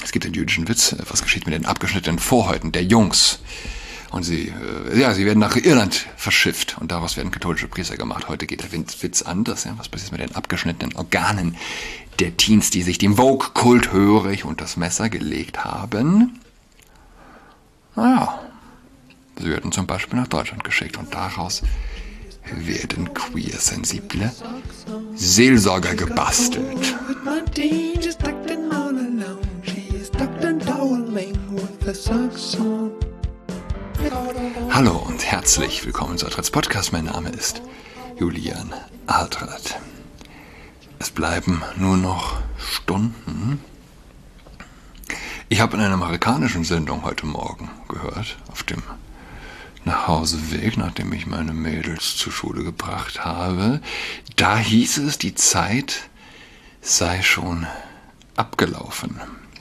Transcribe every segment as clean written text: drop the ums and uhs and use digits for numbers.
Es gibt den jüdischen Witz, was geschieht mit den abgeschnittenen Vorhäuten der Jungs? Und sie werden nach Irland verschifft und daraus werden katholische Priester gemacht. Heute geht der Witz anders. Ja? Was passiert mit den abgeschnittenen Organen der Teens, die sich dem Vogue-Kult hörig und das Messer gelegt haben? Naja, sie werden zum Beispiel nach Deutschland geschickt und daraus werden queer-sensible Seelsorger gebastelt. Hallo und herzlich willkommen zu Altrats Podcast. Mein Name ist Julian Altrat. Es bleiben nur noch Stunden. Ich habe in einer amerikanischen Sendung heute Morgen gehört, auf dem Nachhauseweg, nachdem ich meine Mädels zur Schule gebracht habe, da hieß es, die Zeit sei schon abgelaufen.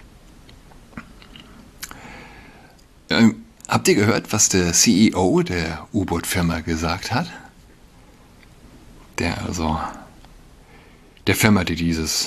Habt ihr gehört, was der CEO der U-Boot-Firma gesagt hat? Der Firma, die dieses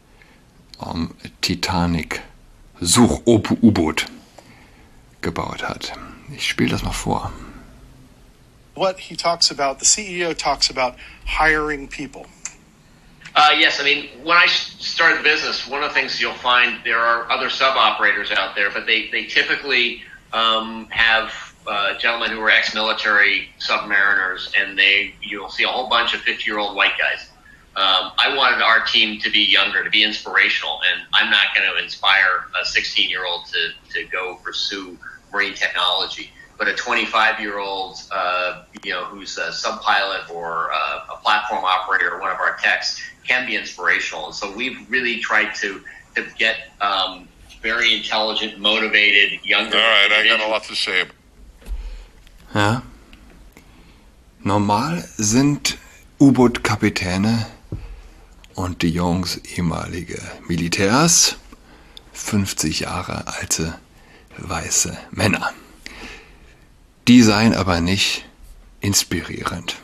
Titanic-Such-U-Boot gebaut hat. Ich spiele das mal vor. What he talks about, the CEO talks about hiring people. Yes, I mean, when I started the business, one of the things you'll find, there are other sub-operators out there, but they typically have gentlemen who are ex-military submariners, and you'll see a whole bunch of 50-year-old white guys. I wanted our team to be younger, to be inspirational, and I'm not going to inspire a 16-year-old to go pursue marine technology. But a 25-year-old, who's a sub-pilot or a platform operator or one of our techs can be inspirational. And so we've really tried to get very intelligent, motivated, younger. All right, I got a lot to say. Ja. Normal sind U-Boot-Kapitäne und die Jungs ehemalige Militärs 50 Jahre alte weiße Männer. Die seien aber nicht inspirierend.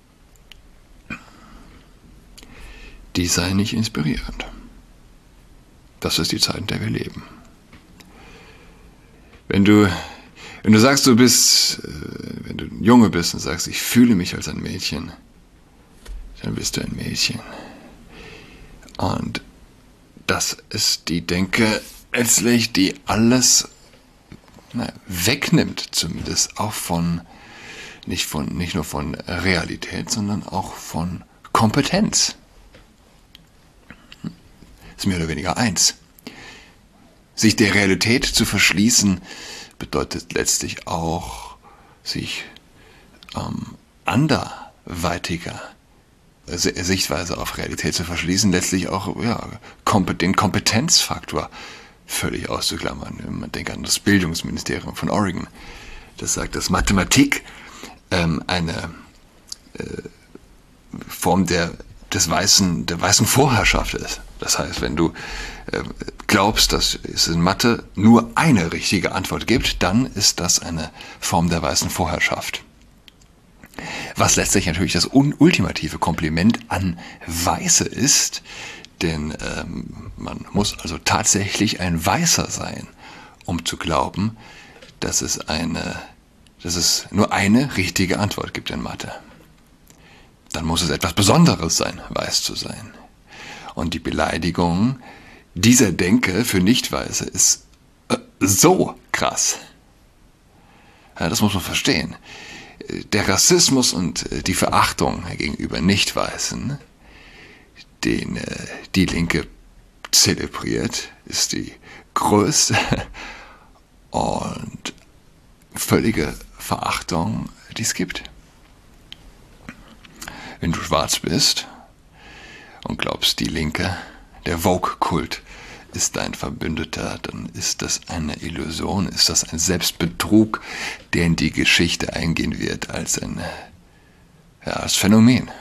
Die seien nicht inspirierend. Das ist die Zeit, in der wir leben. Wenn du sagst, wenn du ein Junge bist und sagst, ich fühle mich als ein Mädchen, dann bist du ein Mädchen. Und das ist die Denke letztlich, die alles wegnimmt, zumindest auch nicht nur von Realität, sondern auch von Kompetenz. Ist mehr oder weniger eins. Sich der Realität zu verschließen, bedeutet letztlich auch, sich anderweitiger Sichtweise auf Realität zu verschließen, letztlich auch den Kompetenzfaktor völlig auszuklammern. Man denkt an das Bildungsministerium von Oregon. Das sagt, dass Mathematik eine Form der weißen Vorherrschaft ist. Das heißt, wenn du glaubst, dass es in Mathe nur eine richtige Antwort gibt, dann ist das eine Form der weißen Vorherrschaft. Was letztlich natürlich das ultimative Kompliment an Weiße ist, denn man muss also tatsächlich ein Weißer sein, um zu glauben, dass es nur eine richtige Antwort gibt in Mathe. Dann muss es etwas Besonderes sein, weiß zu sein. Und die Beleidigung dieser Denke für Nicht-Weiße ist so krass. Ja, das muss man verstehen. Der Rassismus und die Verachtung gegenüber Nicht-Weißen, den die Linke zelebriert, ist die größte und völlige Verachtung, die es gibt. Wenn du schwarz bist und glaubst, die Linke, der Vogue-Kult ist dein Verbündeter, dann ist das eine Illusion, ist das ein Selbstbetrug, der in die Geschichte eingehen wird als als Phänomen.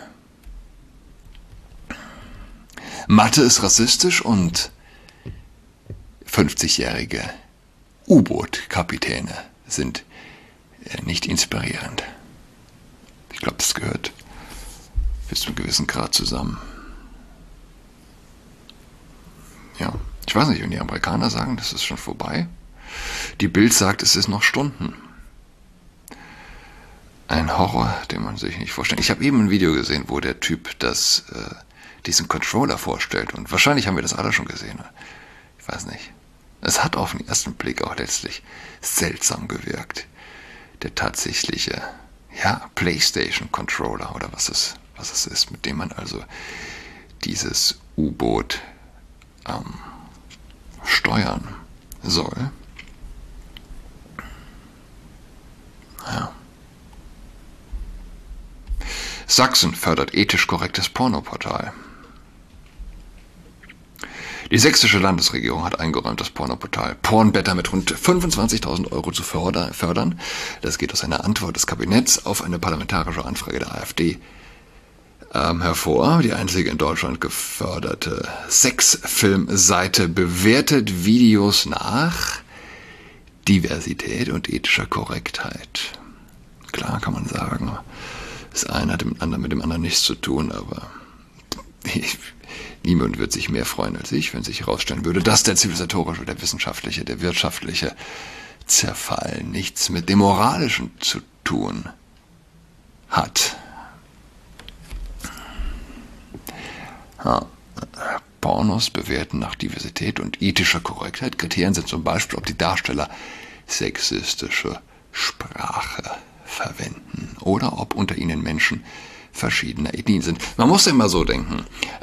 Mathe ist rassistisch und 50-jährige U-Boot-Kapitäne sind nicht inspirierend. Ich glaube, das gehört bis zu einem gewissen Grad zusammen. Ja, Ich weiß nicht, wenn die Amerikaner sagen, das ist schon vorbei. Die Bild sagt, es ist noch Stunden. Ein Horror, den man sich nicht vorstellt. Ich habe eben ein Video gesehen, wo der Typ diesen Controller vorstellt. Und wahrscheinlich haben wir das alle schon gesehen. Ich weiß nicht. Es hat auf den ersten Blick auch letztlich seltsam gewirkt. Der tatsächliche, PlayStation-Controller oder was es ist, mit dem man also dieses U-Boot steuern soll. Ja. Sachsen fördert ethisch korrektes Pornoportal. Die sächsische Landesregierung hat eingeräumt, das Pornoportal Pornbetter mit rund 25.000 Euro zu fördern. Das geht aus einer Antwort des Kabinetts auf eine parlamentarische Anfrage der AfD hervor. Die einzige in Deutschland geförderte Sexfilmseite bewertet Videos nach Diversität und ethischer Korrektheit. Klar kann man sagen, das eine hat mit dem anderen nichts zu tun, aber niemand wird sich mehr freuen als ich, wenn sich herausstellen würde, dass der zivilisatorische, der wissenschaftliche, der wirtschaftliche Zerfall nichts mit dem Moralischen zu tun hat. Pornos bewerten nach Diversität und ethischer Korrektheit. Kriterien sind zum Beispiel, ob die Darsteller sexistische Sprache verwenden oder ob unter ihnen Menschen verschiedener Ethnien sind. Man muss ja immer so denken.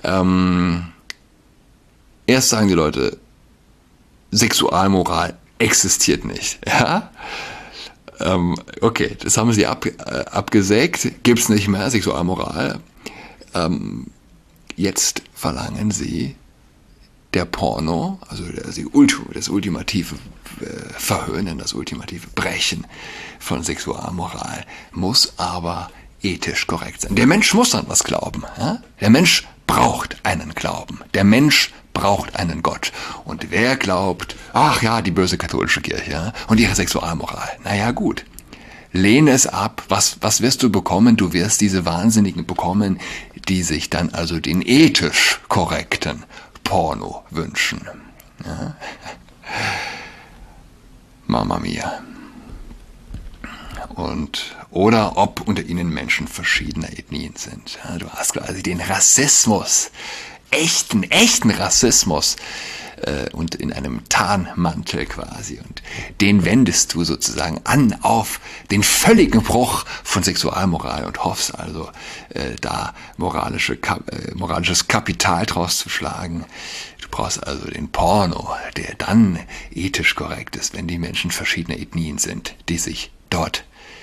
Erst sagen die Leute, Sexualmoral existiert nicht. Ja? Okay, das haben sie abgesägt. Gibt's nicht mehr, Sexualmoral. Jetzt verlangen sie, der Porno, also das ultimative Verhöhnen, das ultimative Brechen von Sexualmoral, muss aber ethisch korrekt sein. Der Mensch muss an was glauben. Ja? Der Mensch braucht einen Glauben. Der Mensch braucht einen Gott. Und wer glaubt, ach ja, die böse katholische Kirche, ja? Und ihre Sexualmoral. Naja, gut. Lehne es ab. Was wirst du bekommen? Du wirst diese Wahnsinnigen bekommen, die sich dann also den ethisch korrekten Porno wünschen. Ja? Mamma mia. Oder ob unter ihnen Menschen verschiedener Ethnien sind. Ja, du hast quasi den Rassismus, echten Rassismus und in einem Tarnmantel quasi. Und den wendest du sozusagen an auf den völligen Bruch von Sexualmoral und hoffst also, da moralisches Kapital draus zu schlagen. Du brauchst also den Porno, der dann ethisch korrekt ist, wenn die Menschen verschiedener Ethnien sind, die sich dort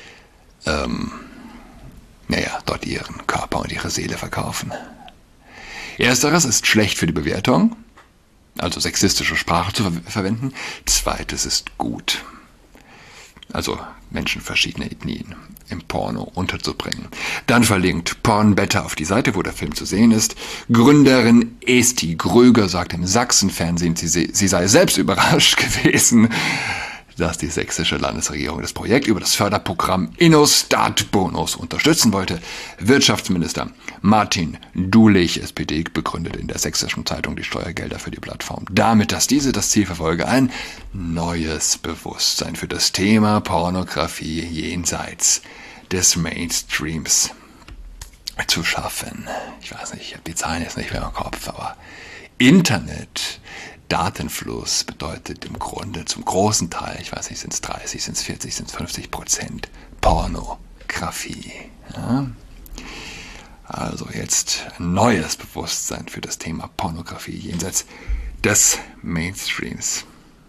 dort ihren Körper und ihre Seele verkaufen. Ersteres ist schlecht für die Bewertung, also sexistische Sprache zu verwenden. Zweites ist gut, also Menschen verschiedener Ethnien im Porno unterzubringen. Dann verlinkt Pornbetter auf die Seite, wo der Film zu sehen ist. Gründerin Esti Gröger sagt im Sachsenfernsehen, sie sei selbst überrascht gewesen, dass die sächsische Landesregierung das Projekt über das Förderprogramm InnoStart-Bonus unterstützen wollte. Wirtschaftsminister Martin Dulich, SPD, begründete in der Sächsischen Zeitung die Steuergelder für die Plattform damit, dass diese das Ziel verfolge, ein neues Bewusstsein für das Thema Pornografie jenseits des Mainstreams zu schaffen. Ich weiß nicht, ich habe die Zahlen jetzt nicht mehr im Kopf, aber Internet, Datenfluss bedeutet im Grunde zum großen Teil, ich weiß nicht, sind es 30, sind es 40, sind es 50% Pornografie. Ja? Also jetzt ein neues Bewusstsein für das Thema Pornografie jenseits des Mainstreams.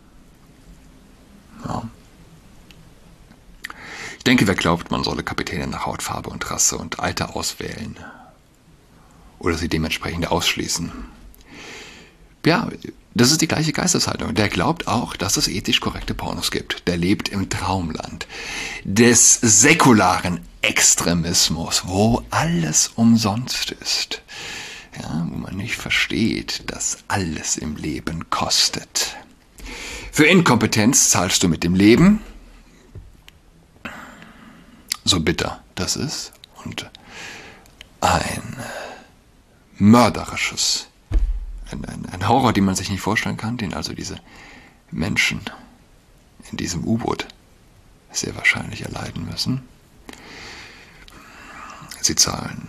Ja. Ich denke, wer glaubt, man solle Kapitäne nach Hautfarbe und Rasse und Alter auswählen oder sie dementsprechend ausschließen, ja, das ist die gleiche Geisteshaltung. Der glaubt auch, dass es ethisch korrekte Pornos gibt. Der lebt im Traumland des säkularen Extremismus, wo alles umsonst ist. Ja, wo man nicht versteht, dass alles im Leben kostet. Für Inkompetenz zahlst du mit dem Leben, so bitter das ist, und ein mörderisches ein Horror, den man sich nicht vorstellen kann, den also diese Menschen in diesem U-Boot sehr wahrscheinlich erleiden müssen. Sie zahlen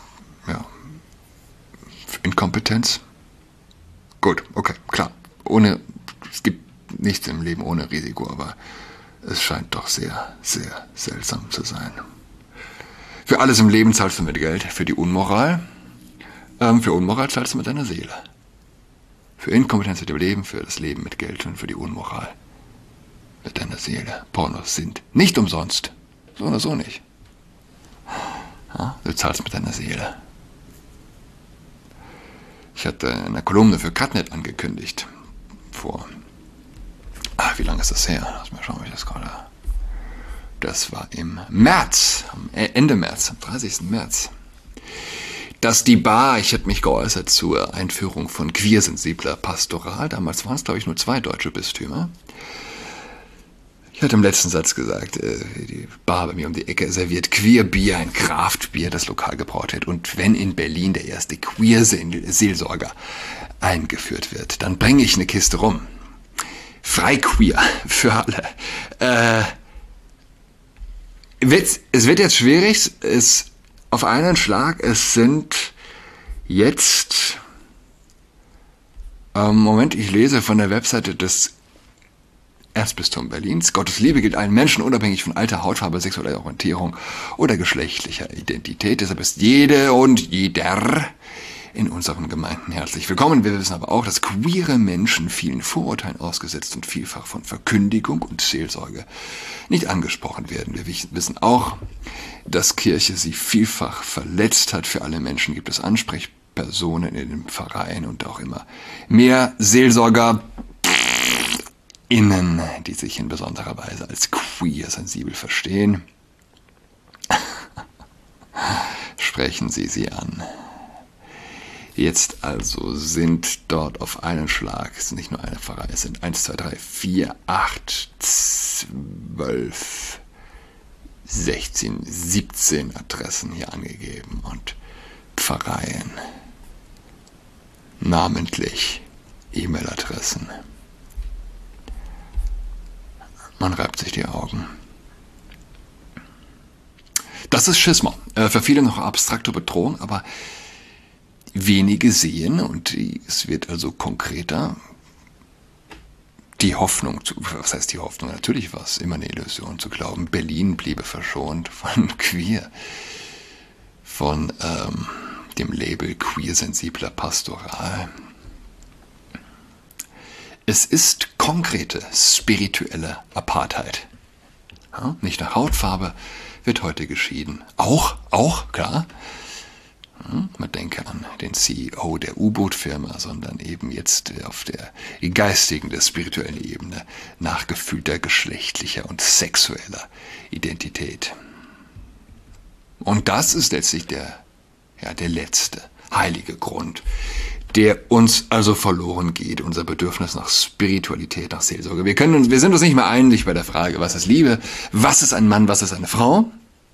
Inkompetenz. Gut, okay, klar. Es gibt nichts im Leben ohne Risiko, aber es scheint doch sehr, sehr seltsam zu sein. Für alles im Leben zahlst du mit Geld, für die Unmoral. Für Unmoral zahlst du mit deiner Seele. Für Inkompetenz mit dem Leben, für das Leben mit Geld und für die Unmoral mit deiner Seele. Pornos sind nicht umsonst. So oder so nicht. Ja, du zahlst mit deiner Seele. Ich hatte eine Kolumne für Cutnet angekündigt. Wie lange ist das her? Lass mal schauen, wie das gerade. Das war im März, Ende März, am 30. März. Dass die Bar, ich hätte mich geäußert zur Einführung von queersensibler Pastoral. Damals waren es, glaube ich, nur 2 deutsche Bistümer. Ich hatte im letzten Satz gesagt, die Bar bei mir um die Ecke serviert Queerbier, ein Kraftbier, das lokal gebraut wird. Und wenn in Berlin der erste Queer-Seelsorger eingeführt wird, dann bringe ich eine Kiste rum. Frei queer für alle. Es wird jetzt schwierig, auf einen Schlag, es sind jetzt, Moment, ich lese von der Webseite des Erzbistums Berlins: Gottes Liebe gilt allen Menschen, unabhängig von Alter, Hautfarbe, sexueller Orientierung oder geschlechtlicher Identität. Deshalb ist jede und jeder in unseren Gemeinden herzlich willkommen. Wir wissen aber auch, dass queere Menschen vielen Vorurteilen ausgesetzt und vielfach von Verkündigung und Seelsorge nicht angesprochen werden. Wir wissen auch, dass Kirche sie vielfach verletzt hat. Für alle Menschen gibt es Ansprechpersonen in den Pfarreien und auch immer mehr SeelsorgerInnen, die sich in besonderer Weise als queer-sensibel verstehen. Sprechen Sie sie an. Jetzt also sind dort auf einen Schlag, es ist nicht nur eine Pfarrei, es sind 1, 2, 3, 4, 8, 12, 16, 17 Adressen hier angegeben und Pfarreien, namentlich E-Mail-Adressen. Man reibt sich die Augen. Das ist Schisma. Für viele noch abstrakte Bedrohung, aber wenige sehen, und es wird also konkreter, die Hoffnung, was heißt die Hoffnung? Natürlich war es immer eine Illusion zu glauben, Berlin bliebe verschont von queer, von dem Label queersensibler Pastoral. Es ist konkrete spirituelle Apartheid. Ja, nicht nach Hautfarbe wird heute geschieden. Auch, klar. Man denke an den CEO der U-Boot-Firma, sondern eben jetzt auf der geistigen, der spirituellen Ebene nach gefühlter geschlechtlicher und sexueller Identität. Und das ist letztlich der letzte heilige Grund, der uns also verloren geht, unser Bedürfnis nach Spiritualität, nach Seelsorge. Wir sind uns nicht mehr einig bei der Frage, was ist Liebe, was ist ein Mann, was ist eine Frau.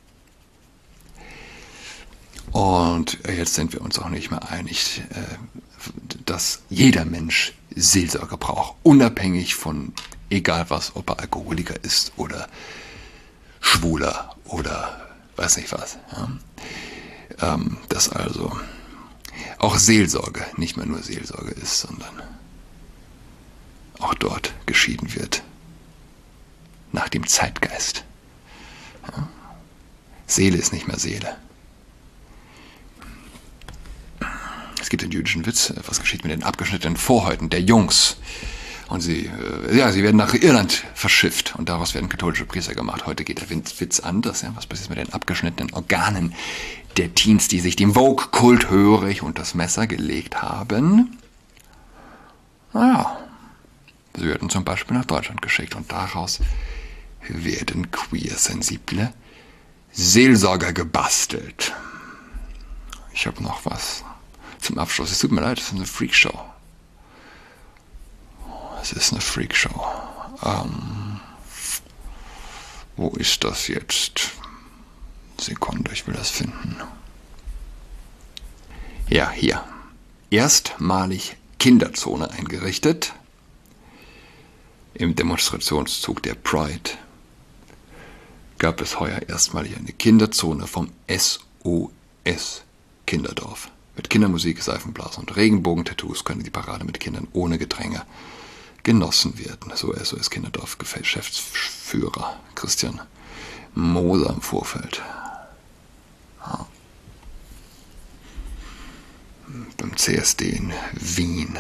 Und jetzt sind wir uns auch nicht mehr einig, dass jeder Mensch Seelsorge braucht, unabhängig von egal was, ob er Alkoholiker ist oder Schwuler oder weiß nicht was. Ja? Dass also auch Seelsorge nicht mehr nur Seelsorge ist, sondern auch dort geschieden wird nach dem Zeitgeist. Ja? Seele ist nicht mehr Seele. Es gibt den jüdischen Witz, was geschieht mit den abgeschnittenen Vorhäuten der Jungs? Und sie werden nach Irland verschifft und daraus werden katholische Priester gemacht. Heute geht der Witz anders. Ja? Was passiert mit den abgeschnittenen Organen der Teens, die sich dem Vogue-Kult hörig unter das Messer gelegt haben? Naja, sie werden zum Beispiel nach Deutschland geschickt und daraus werden queer-sensible Seelsorger gebastelt. Ich habe noch was zum Abschluss. Es tut mir leid, es ist eine Freakshow. Wo ist das jetzt? Sekunde, ich will das finden. Ja, hier. Erstmalig Kinderzone eingerichtet. Im Demonstrationszug der Pride gab es heuer erstmalig eine Kinderzone vom SOS Kinderdorf. Mit Kindermusik, Seifenblasen und Regenbogen-Tattoos können die Parade mit Kindern ohne Gedränge genossen werden. So SOS Kinderdorf Geschäftsführer Christian Moser im Vorfeld. Ja. Beim CSD in Wien.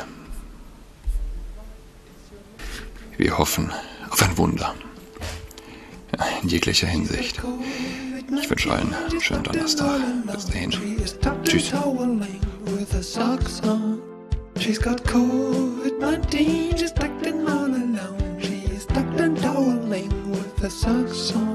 Wir hoffen auf ein Wunder. Ja, in jeglicher Hinsicht. Ich wünsche allen einen schönen Donnerstag. Bis dahin. Tschüss. She's got COVID-19, she's tucked in all alone. She's tucked and toweling with her socks on.